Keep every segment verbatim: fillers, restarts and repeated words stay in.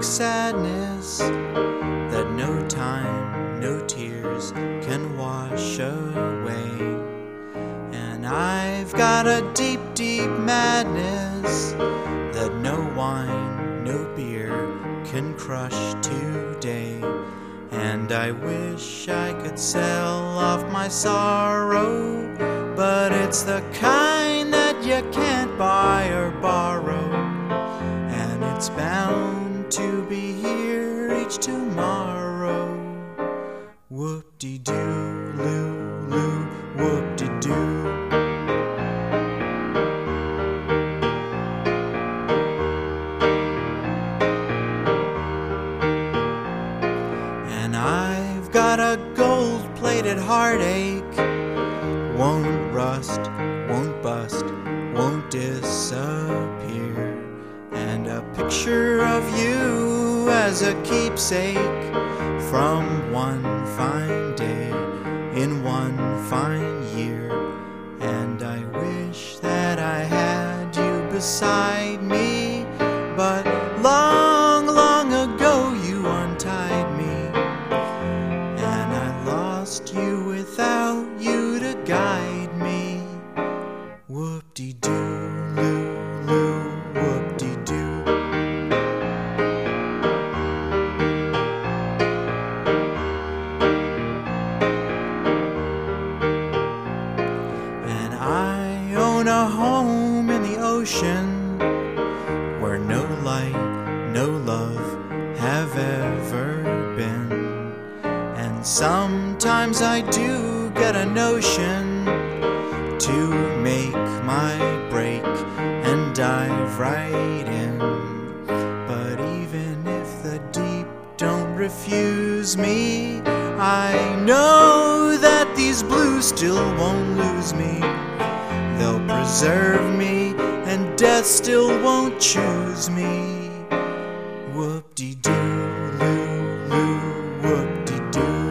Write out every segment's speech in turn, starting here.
like sadness that no time, no tears can wash away. And I've got a deep, deep madness that no wine, no beer can crush today. And I wish I could sell off my sorrow, but it's the kind that you can't buy or borrow, and it's bound to be here each tomorrow. Whoop-de-doo, loo, loo, whoop-de-doo. And I've got a gold-plated heartache, won't rust, won't bust, won't disappear, and a picture of you as a keepsake from one fine day in one fine year. And I wish that I had you beside me, but long, long ago you untied me, and I lost you without you to guide me. Whoop-de-doo, loo, loo, whoop-de-doo. And I own a home in the ocean where no light, no love have ever been. And sometimes I do get a notion to make my break and dive right in. But even if the deep don't refuse me, I know that these blues still won't lose me. They'll preserve me, and death still won't choose me. Whoop-de-doo, loo, loo, whoop-de-doo.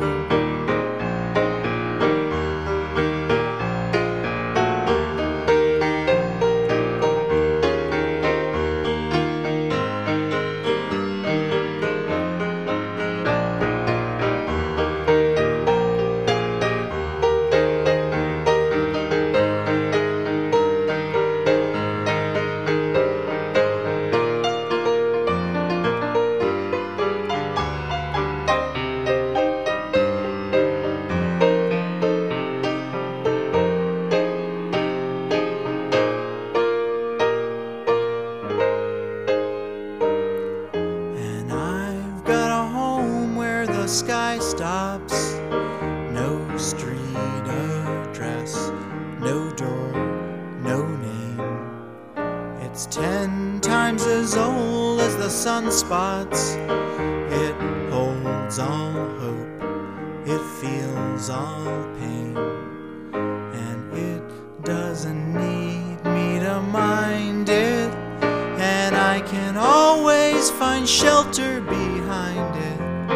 The sky stops, no street address, no door, no name. It's ten times as old as the sunspots. It holds all hope, it feels all pain, and it doesn't need me to mind it, and I can always find shelter behind it.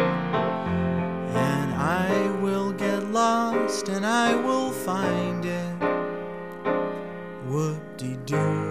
I will get lost and I will find it. Whoop-de-doo.